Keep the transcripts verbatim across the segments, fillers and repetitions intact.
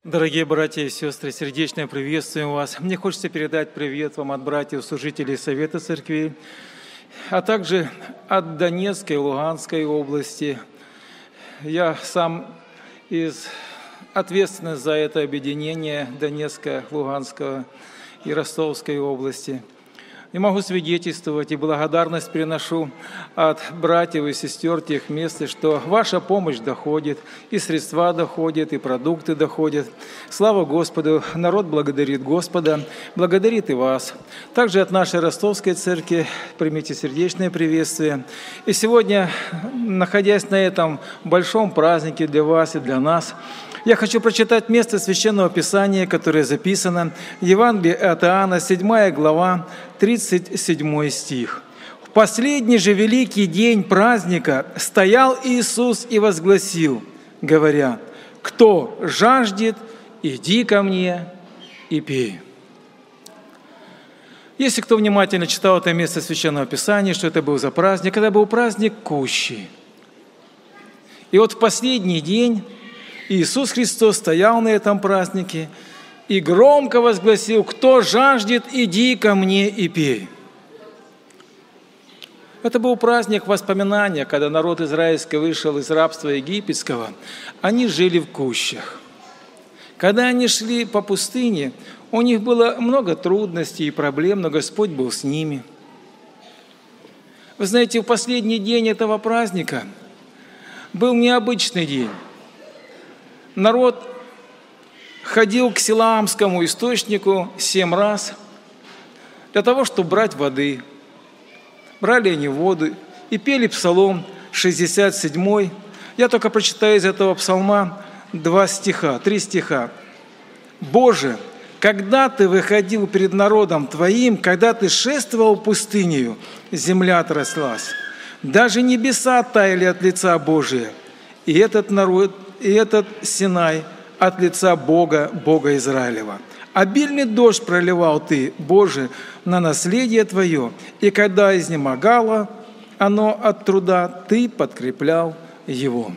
Дорогие братья и сестры, сердечно приветствуем вас. Мне хочется передать привет вам от братьев, служителей Совета Церквей, а также от Донецкой и Луганской области. Я сам из ответственный за это объединение Донецкого, Луганского и Ростовской области. И могу свидетельствовать, и благодарность приношу от братьев и сестер тех мест, что ваша помощь доходит, и средства доходят, и продукты доходят. Слава Господу! Народ благодарит Господа, благодарит и вас. Также от нашей Ростовской церкви примите сердечное приветствие. И сегодня, находясь на этом большом празднике для вас и для нас, я хочу прочитать место Священного Писания, которое записано в Евангелии от Иоанна, седьмая глава, тридцать седьмой стих. «В последний же великий день праздника стоял Иисус и возгласил, говоря: „Кто жаждет, иди ко мне и пей“». Если кто внимательно читал это место Священного Писания, что это был за праздник, это был праздник Кущи. И вот в последний день Иисус Христос стоял на этом празднике и громко возгласил: „Кто жаждет, иди ко мне и пей“. Это был праздник воспоминания, когда народ израильский вышел из рабства египетского. Они жили в кущах. Когда они шли по пустыне, у них было много трудностей и проблем, но Господь был с ними. Вы знаете, в последний день этого праздника был необычный день. Народ ходил к Силаамскому источнику семь раз для того, чтобы брать воды. Брали они воду и пели псалом шестьдесят седьмой. Я только прочитаю из этого псалма два стиха, три стиха. «Боже, когда Ты выходил перед народом Твоим, когда Ты шествовал пустынею, земля тряслась. Даже небеса таяли от лица Божия, и этот народ, и этот Синай от лица Бога, Бога Израилева. Обильный дождь проливал Ты, Боже, на наследие Твое, и когда изнемогало оно от труда, Ты подкреплял его».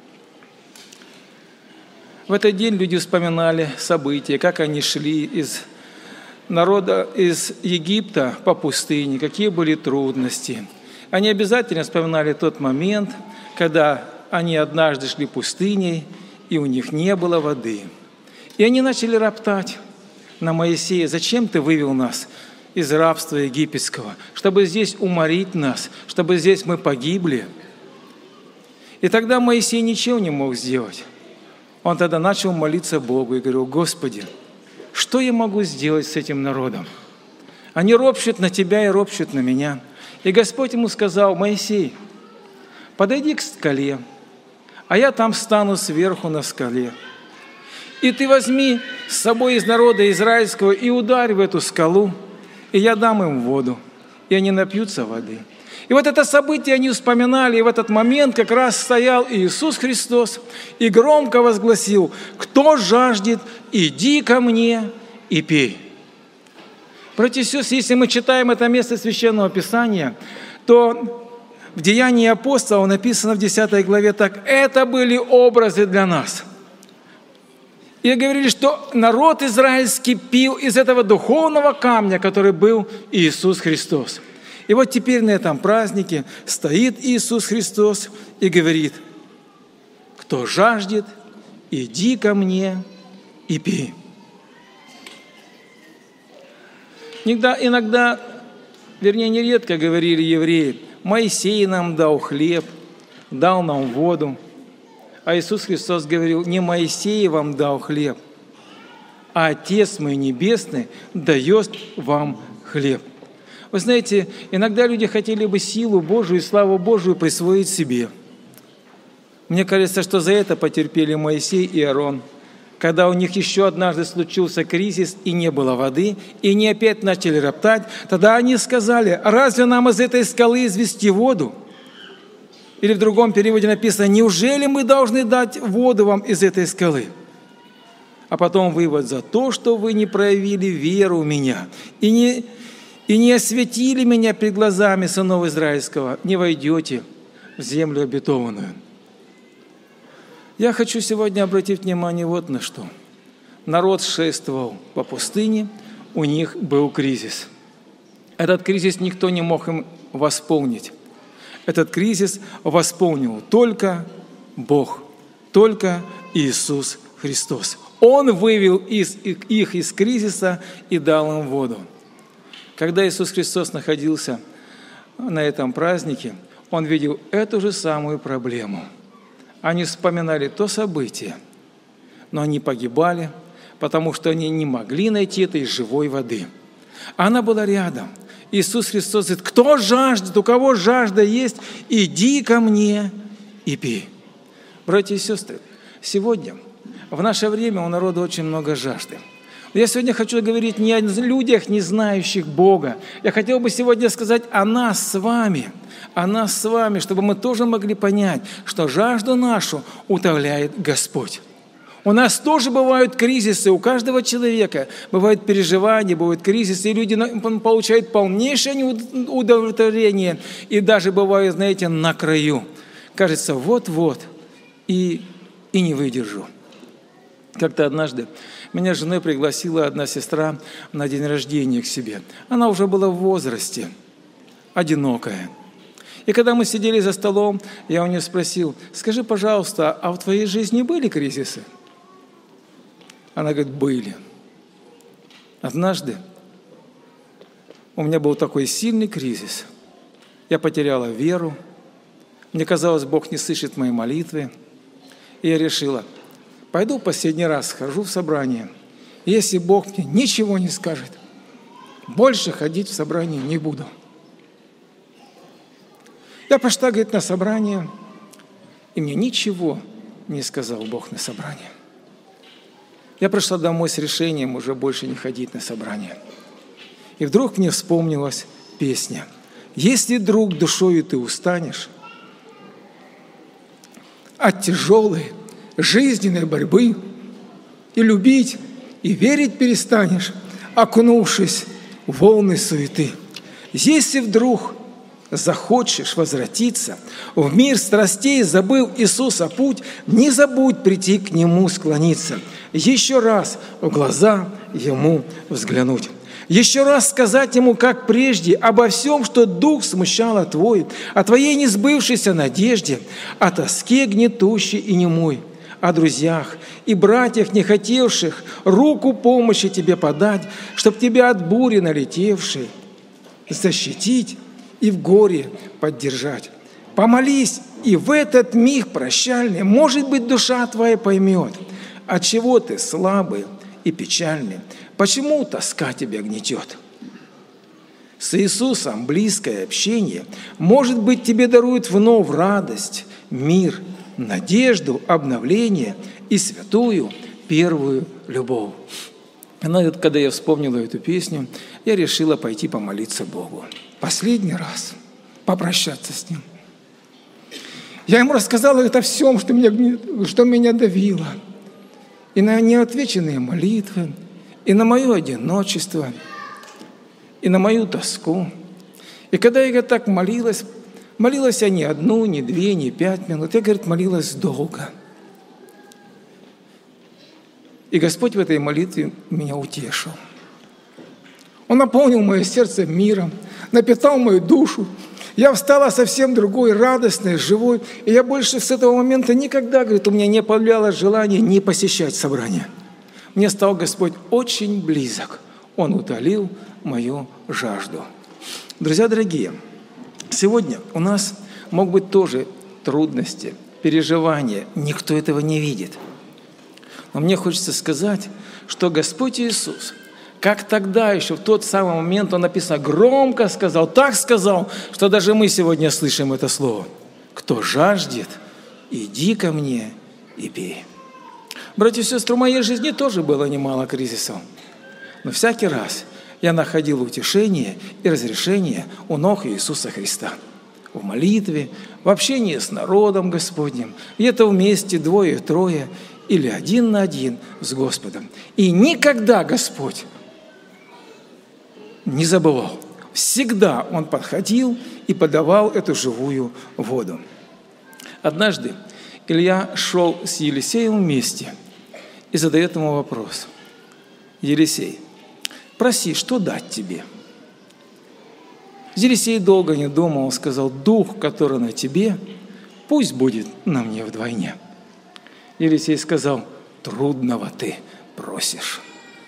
В этот день люди вспоминали события, как они шли из народа, из Египта по пустыне, какие были трудности. Они обязательно вспоминали тот момент, когда они однажды шли пустыней, и у них не было воды. И они начали роптать на Моисея: «Зачем ты вывел нас из рабства египетского? Чтобы здесь уморить нас, чтобы здесь мы погибли». И тогда Моисей ничего не мог сделать. Он тогда начал молиться Богу и говорил: «Господи, что я могу сделать с этим народом? Они ропщут на Тебя и ропщут на меня». И Господь ему сказал: «Моисей, подойди к скале, а я там стану сверху на скале. И ты возьми с собой из народа израильского и ударь в эту скалу, и я дам им воду, и они напьются воды». И вот это событие они вспоминали, и в этот момент как раз стоял Иисус Христос и громко возгласил: «Кто жаждет, иди ко мне и пей». Братья и сестры, если мы читаем это место Священного Писания, то в Деянии апостолов написано в десятой главе так: это были образы для нас. И говорили, что народ израильский пил из этого духовного камня, который был Иисус Христос. И вот теперь на этом празднике стоит Иисус Христос и говорит: «Кто жаждет, иди ко мне и пей». Иногда, иногда, вернее, нередко говорили евреи: «Моисей нам дал хлеб, дал нам воду». А Иисус Христос говорил: «Не Моисей вам дал хлеб, а Отец мой Небесный дает вам хлеб». Вы знаете, иногда люди хотели бы силу Божию и славу Божию присвоить себе. Мне кажется, что за это потерпели Моисей и Аарон, когда у них еще однажды случился кризис и не было воды, и они опять начали роптать. Тогда они сказали: «Разве нам из этой скалы извести воду?» Или в другом переводе написано: «Неужели мы должны дать воду вам из этой скалы?» А потом вывод: «За то, что вы не проявили веру в меня и не, и не осветили меня пред глазами сынов израильского, не войдете в землю обетованную». Я хочу сегодня обратить внимание вот на что. народ шествовал по пустыне, у них был кризис. Этот кризис никто не мог им восполнить. Этот кризис восполнил только Бог, только Иисус Христос. Он вывел из, их из кризиса и дал им воду. Когда Иисус Христос находился на этом празднике, Он видел эту же самую проблему. Они вспоминали то событие, но они погибали, потому что они не могли найти этой живой воды. Она была рядом. Иисус Христос говорит: кто жаждет, у кого жажда есть, иди ко мне и пей. Братья и сестры, сегодня, в наше время у народа очень много жажды. Я сегодня хочу говорить не о людях, не знающих Бога. Я хотел бы сегодня сказать о нас с вами, о нас с вами, чтобы мы тоже могли понять, что жажду нашу утоляет Господь. У нас тоже бывают кризисы, у каждого человека бывают переживания, бывают кризисы, и люди получают полнейшее удовлетворение, и даже бывают, знаете, на краю. Кажется, вот-вот, и, и не выдержу. Как-то однажды меня с женой пригласила одна сестра на день рождения к себе. Она уже была в возрасте, одинокая. И когда мы сидели за столом, я у нее спросил: скажи, пожалуйста, а в твоей жизни были кризисы? Она говорит: были. Однажды у меня был такой сильный кризис. Я потеряла веру. Мне казалось, Бог не слышит мои молитвы. И я решила: пойду в последний раз схожу в собрание. И если Бог мне ничего не скажет, больше ходить в собрание не буду. Я пошла, говорит, на собрание, и мне ничего не сказал Бог на собрание. Я пришла домой с решением уже больше не ходить на собрание. И вдруг мне вспомнилась песня: «Если, друг, душою ты устанешь от тяжелой жизненной борьбы, и любить, и верить перестанешь, окунувшись в волны суеты. Если вдруг захочешь возвратиться в мир страстей, забыл Иисуса путь, не забудь прийти к Нему склониться, еще раз в глаза Ему взглянуть». Еще раз сказать Ему, как прежде, обо всем, что дух смущало твой, о твоей несбывшейся надежде, о тоске гнетущей и немой, о друзьях и братьях, не хотевших руку помощи тебе подать, чтоб тебя от бури налетевшей защитить и в горе поддержать. Помолись, и в этот миг прощальный, может быть, душа твоя поймет, отчего ты слабый и печальный, почему тоска тебя гнетет. С Иисусом близкое общение, может быть, тебе дарует вновь радость, мир, надежду, обновление и святую первую любовь. Когда я вспомнила эту песню, я решила пойти помолиться Богу. Последний раз попрощаться с Ним. Я Ему рассказала это всем, что меня, что меня давило. И на неотвеченные молитвы, и на мое одиночество, и на мою тоску. И когда я так молилась, молилась я не одну, не две, не пять минут, я, говорит, молилась долго. И Господь в этой молитве меня утешил. Он наполнил мое сердце миром, напитал мою душу. Я встала совсем другой, радостной, живой. И я больше с этого момента никогда, говорит, у меня не появлялось желание не посещать собрания. Мне стал Господь очень близок. Он утолил мою жажду. Друзья дорогие, сегодня у нас могут быть тоже трудности, переживания. Никто этого не видит. Но мне хочется сказать, что Господь Иисус, как тогда еще, в тот самый момент, Он написано, громко сказал, так сказал, что даже мы сегодня слышим это слово. «Кто жаждет, иди ко мне и пей». Братья и сестры, в моей жизни тоже было немало кризисов. Но всякий раз я находил утешение и разрешение у ног Иисуса Христа. В молитве, в общении с народом Господним, где-то вместе двое-трое или один на один с Господом. И никогда Господь не забывал. Всегда Он подходил и подавал эту живую воду. Однажды Илья шел с Елисеем вместе и задает ему вопрос. Елисей, проси, что дать тебе? Елисей долго не думал, он сказал: дух, который на тебе, пусть будет на мне вдвойне. Елисей сказал: трудного ты просишь.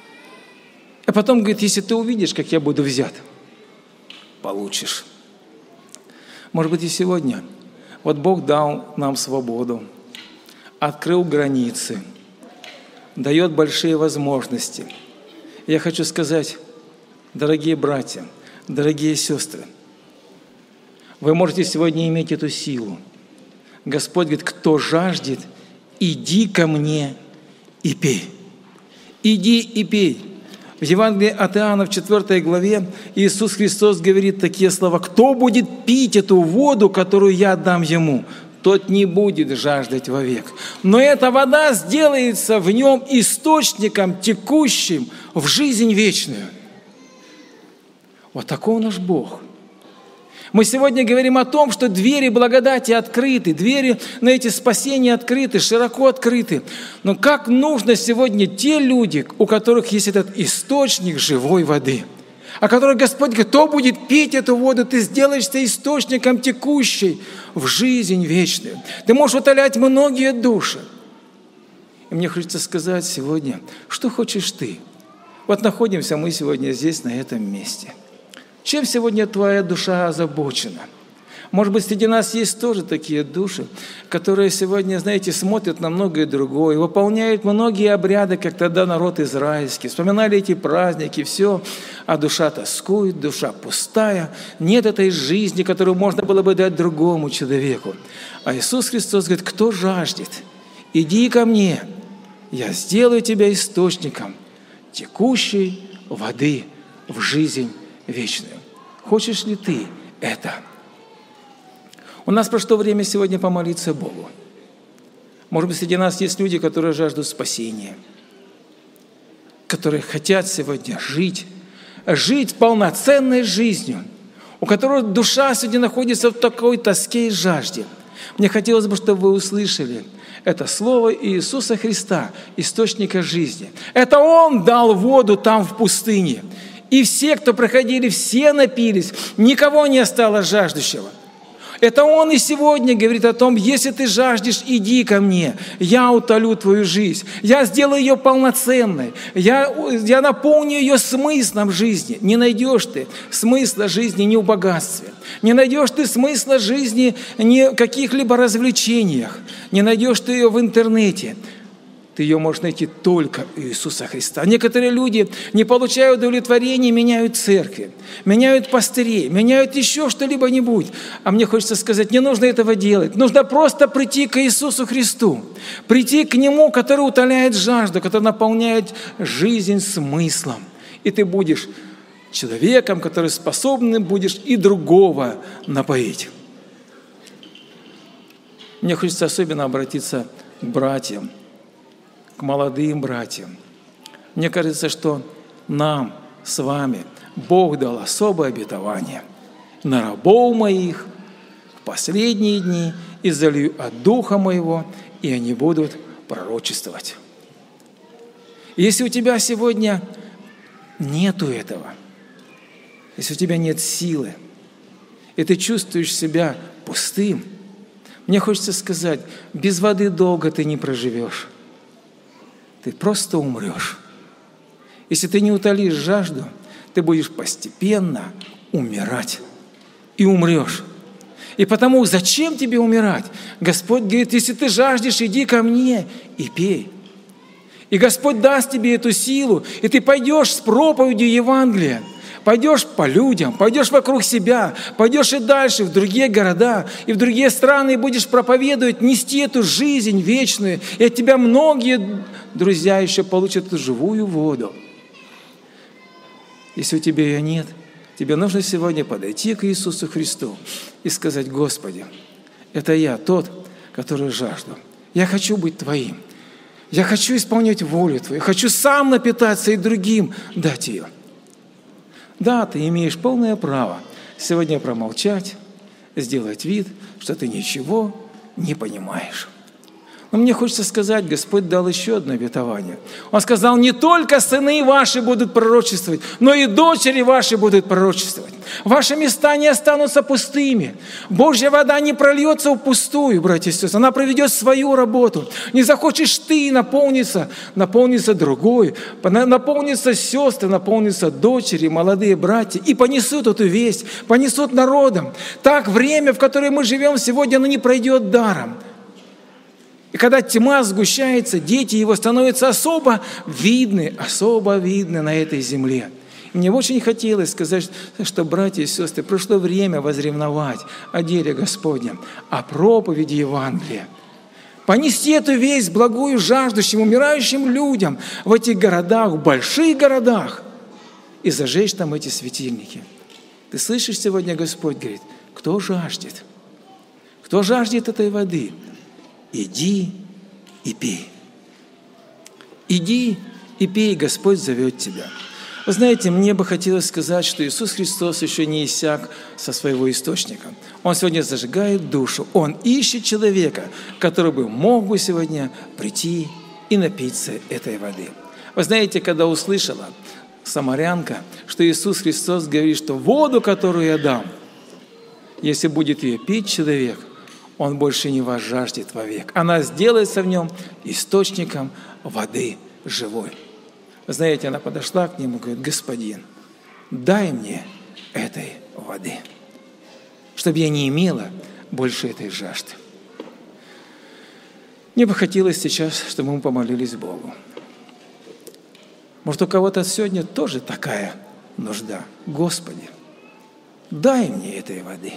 А потом говорит: если ты увидишь, как я буду взят, получишь. Может быть, и сегодня вот Бог дал нам свободу, открыл границы, дает большие возможности. Я хочу сказать, дорогие братья, дорогие сестры, вы можете сегодня иметь эту силу. Господь говорит: кто жаждет, иди ко мне и пей. Иди и пей. В Евангелии от Иоанна в четвёртой главе Иисус Христос говорит такие слова: кто будет пить эту воду, которую я дам ему, тот не будет жаждать вовек. Но эта вода сделается в нем источником, текущим в жизнь вечную. Вот такой наш Бог. Мы сегодня говорим о том, что двери благодати открыты, двери на эти спасения открыты, широко открыты. Но как нужно сегодня те люди, у которых есть этот источник живой воды, о которых Господь говорит: кто будет пить эту воду, ты сделаешься источником текущей в жизнь вечную. Ты можешь утолять многие души. И мне хочется сказать сегодня, что хочешь ты? Вот находимся мы сегодня здесь, на этом месте. Чем сегодня твоя душа озабочена? Может быть, среди нас есть тоже такие души, которые сегодня, знаете, смотрят на многое другое, выполняют многие обряды, как тогда народ израильский, вспоминали эти праздники, все, а душа тоскует, душа пустая, нет этой жизни, которую можно было бы дать другому человеку. А Иисус Христос говорит: кто жаждет, иди ко мне, я сделаю тебя источником текущей воды в жизнь вечную. Хочешь ли ты это? У нас прошло время сегодня помолиться Богу. Может быть, среди нас есть люди, которые жаждут спасения, которые хотят сегодня жить, жить полноценной жизнью, у которых душа сегодня находится в такой тоске и жажде. Мне хотелось бы, чтобы вы услышали это слово Иисуса Христа, источника жизни. Это Он дал воду там в пустыне. И все, кто проходили, все напились, никого не осталось жаждущего. Это Он и сегодня говорит о том: если ты жаждешь, иди ко мне, я утолю твою жизнь, я сделаю ее полноценной, я, я наполню ее смыслом жизни. Не найдешь ты смысла жизни ни в богатстве, не найдешь ты смысла жизни ни в каких-либо развлечениях, не найдешь ты ее в интернете. Ты ее можешь найти только у Иисуса Христа. Некоторые люди, не получая удовлетворения, меняют церкви, меняют пастырей, меняют еще что-либо-нибудь. А мне хочется сказать, не нужно этого делать. Нужно просто прийти к Иисусу Христу, прийти к Нему, который утоляет жажду, который наполняет жизнь смыслом. И ты будешь человеком, который способен будешь и другого напоить. Мне хочется особенно обратиться к братьям, к молодым братьям. Мне кажется, что нам с вами Бог дал особое обетование: на рабов моих в последние дни изолью от Духа Моего, и они будут пророчествовать. Если у тебя сегодня нету этого, если у тебя нет силы, и ты чувствуешь себя пустым, мне хочется сказать, без воды долго ты не проживешь. Ты просто умрешь. Если ты не утолишь жажду, ты будешь постепенно умирать. И умрешь. И потому зачем тебе умирать? Господь говорит: если ты жаждешь, иди ко мне и пей. И Господь даст тебе эту силу, и ты пойдешь с проповедью Евангелия. Пойдешь по людям, пойдешь вокруг себя, пойдешь и дальше в другие города, и в другие страны, и будешь проповедовать, нести эту жизнь вечную. И от тебя многие друзья еще получат эту живую воду. Если у тебя ее нет, тебе нужно сегодня подойти к Иисусу Христу и сказать: Господи, это я, тот, который жажду. Я хочу быть Твоим. Я хочу исполнять волю Твою. Хочу сам напитаться и другим дать ее. Да, ты имеешь полное право сегодня промолчать, сделать вид, что ты ничего не понимаешь. Но мне хочется сказать, Господь дал еще одно обетование. Он сказал, не только сыны ваши будут пророчествовать, но и дочери ваши будут пророчествовать. Ваши места не останутся пустыми. Божья вода не прольется впустую, братья и сестры. Она проведет свою работу. Не захочешь ты наполниться, наполнится другой, наполнится сестры, наполнится дочери, молодые братья, и понесут эту весть, понесут народом. Так время, в которое мы живем сегодня, оно не пройдет даром. И когда тьма сгущается, дети его становятся особо видны, особо видны на этой земле. Мне очень хотелось сказать, что, братья и сестры, пришло время возревновать о деле Господнем, о проповеди Евангелия. Понести эту весть благую жаждущим, умирающим людям в этих городах, в больших городах, и зажечь там эти светильники. Ты слышишь, сегодня Господь говорит, кто жаждет? Кто жаждет этой воды? Иди и пей. Иди и пей, Господь зовет тебя. Вы знаете, мне бы хотелось сказать, что Иисус Христос еще не иссяк со своего источника. Он сегодня зажигает душу. Он ищет человека, который бы мог бы сегодня прийти и напиться этой воды. Вы знаете, когда услышала самарянка, что Иисус Христос говорит, что воду, которую я дам, если будет ее пить человек, он больше не возжаждет вовек. Она сделается в нем источником воды живой. Вы знаете, она подошла к нему и говорит, господин, дай мне этой воды, чтобы я не имела больше этой жажды. Мне бы хотелось сейчас, чтобы мы помолились Богу. Может, у кого-то сегодня тоже такая нужда. Господи, дай мне этой воды,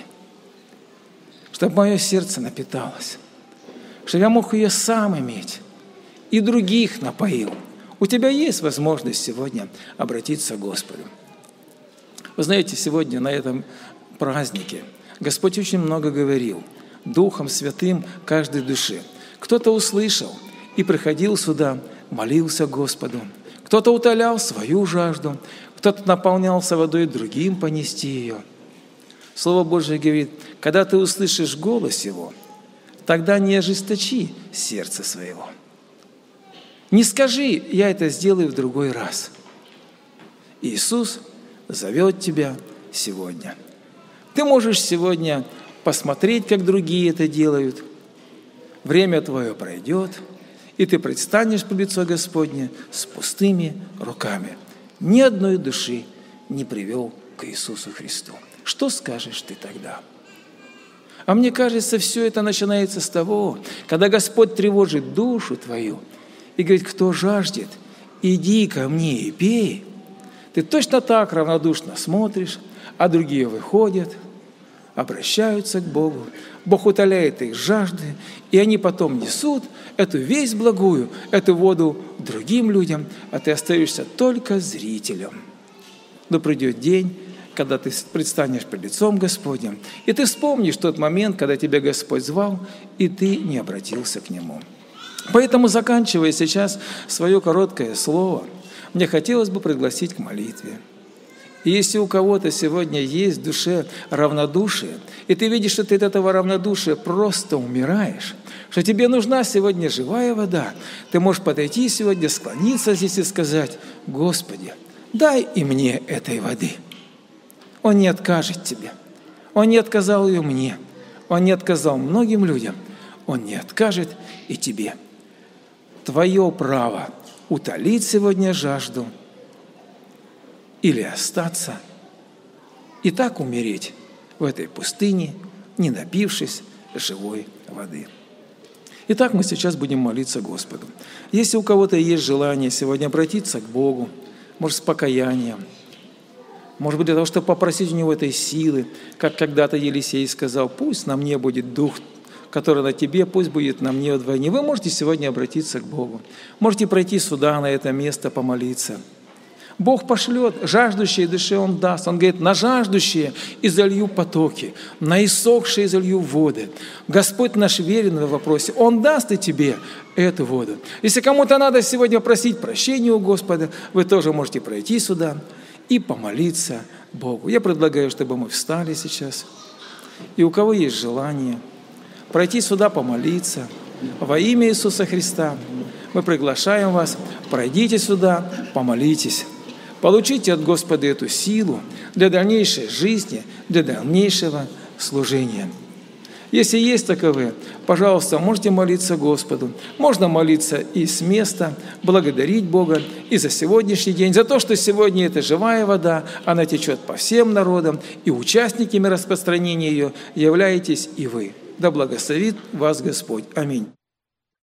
чтобы мое сердце напиталось, чтобы я мог ее сам иметь и других напоил. У тебя есть возможность сегодня обратиться к Господу. Вы знаете, сегодня на этом празднике Господь очень много говорил Духом Святым каждой душе. Кто-то услышал и приходил сюда, молился Господу. Кто-то утолял свою жажду, кто-то наполнялся водой другим понести ее. Слово Божие говорит, когда ты услышишь голос Его, тогда не ожесточи сердце своего. Не скажи, я это сделаю в другой раз. Иисус зовет тебя сегодня. Ты можешь сегодня посмотреть, как другие это делают. Время твое пройдет, и ты предстанешь пред лицо Господне с пустыми руками. Ни одной души не привел к Иисусу Христу. Что скажешь ты тогда? А мне кажется, все это начинается с того, когда Господь тревожит душу твою и говорит, кто жаждет, иди ко мне и пей. Ты точно так равнодушно смотришь, а другие выходят, обращаются к Богу. Бог утоляет их жажды, и они потом несут эту весть благую, эту воду другим людям, а ты остаешься только зрителем. Но придет день, когда ты предстанешь пред лицом Господним, и ты вспомнишь тот момент, когда тебя Господь звал, и ты не обратился к Нему. Поэтому, заканчивая сейчас свое короткое слово, мне хотелось бы пригласить к молитве. И если у кого-то сегодня есть в душе равнодушие, и ты видишь, что ты от этого равнодушия просто умираешь, что тебе нужна сегодня живая вода, ты можешь подойти сегодня, склониться здесь и сказать, Господи, дай и мне этой воды. Он не откажет тебе. Он не отказал ее мне. Он не отказал многим людям. Он не откажет и тебе. Твое право утолить сегодня жажду или остаться и так умереть в этой пустыне, не напившись живой воды. Итак, мы сейчас будем молиться Господу. Если у кого-то есть желание сегодня обратиться к Богу, может, с покаянием, может быть, для того, чтобы попросить у Него этой силы, как когда-то Елисей сказал, пусть на мне будет Дух, который на тебе, пусть будет на мне вдвойне. Вы можете сегодня обратиться к Богу. Можете пройти сюда, на это место, помолиться. Бог пошлет, жаждущие душе Он даст. Он говорит, на жаждущие изолью потоки, на иссохшие изолью воды. Господь наш верен в вопросе. Он даст и тебе эту воду. Если кому-то надо сегодня просить прощения у Господа, вы тоже можете пройти сюда и помолиться Богу. Я предлагаю, чтобы мы встали сейчас. И у кого есть желание пройти сюда, помолиться, Во имя Иисуса Христа мы приглашаем вас, пройдите сюда, помолитесь. Получите от Господа эту силу для дальнейшей жизни, для дальнейшего служения. Если есть таковые, пожалуйста, можете молиться Господу. Можно молиться и с места, благодарить Бога и за сегодняшний день, за то, что сегодня это живая вода, она течет по всем народам, и участниками распространения ее являетесь и вы. Да благословит вас Господь. Аминь.